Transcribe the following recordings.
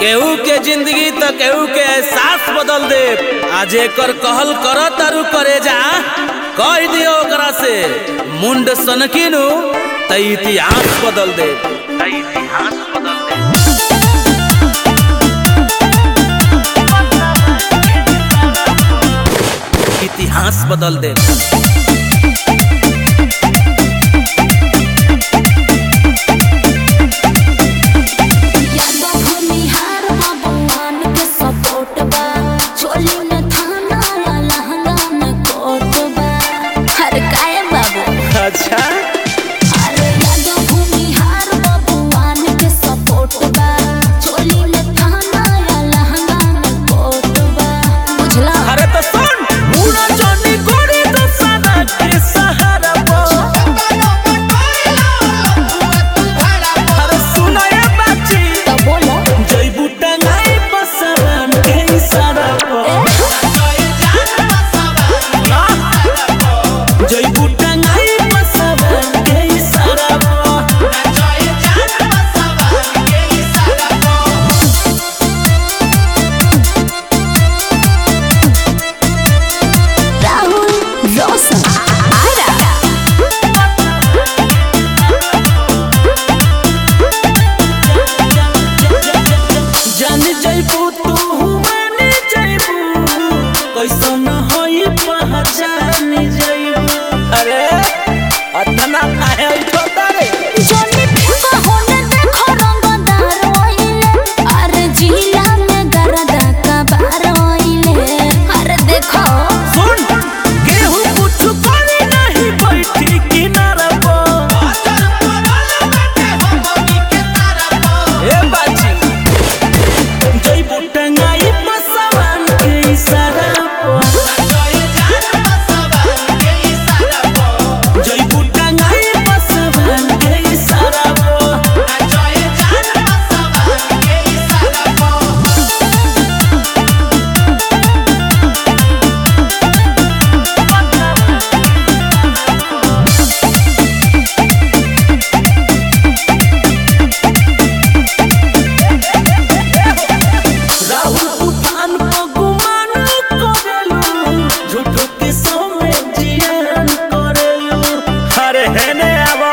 केहू के जिंदगी तो केहू के एहसास बदल दे। आज एकर कहल कर तारू करे जा, कह दियो ओकरा से मुंड सनकिनु त इतिहास बदल दे। इतिहास बदल दे। अच्छा अरे यादव भूमिहार बबुआन के सपोर्ट बा, चोली में थाना या लहंगा में कोट बा, बुझला? अरे तो सुन, पूरा जानी गोरी तो सदा के सहारा बा। अरे सुना ये बाची तो बोलो जय बूटा नाई बसवन के इशारा बा। जय बूटा नाई बसवन के इशारा बा। राहुल रोशन आरा जानी जयबू तू मानी जयबू, कैसन होई पहचानी जयबू। अरे अतना काहे उठोता रे? जोनी पिपा होने देखो रंगदार ओइले, अरे जिला में गरदा का बार ओइले, अरे देखो सुन, केहू कुछ करे नहीं बैठी किनारा पर। ए बाजी जयबू टंगाई बसवन के इशारा पर। जयबू टंगाई बसवन के इशारा पर। राहुल उठान को गुमान करेलू, झूठो के समय जियान करेलू। अरे हेने आवा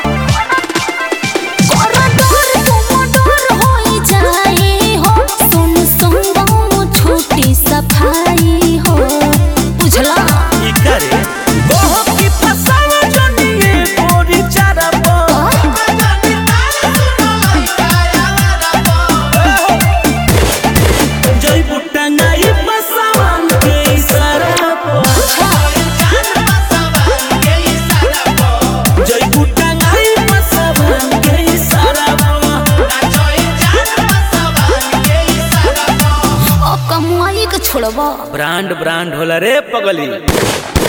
कोरडोर कोमडोर होई जाई हो, सुन संगम छोटी सफाई हो, बुझला? ई करे गोह की फसावा जनिए गोरी चारबा। जय बुट्टा नाई बसवन के इशारा पर। जय बुट्टा नाई बसवन के इशारा पर। ओ कमुआई के छोड़बा ब्रांड ब्रांड होला रे पगली।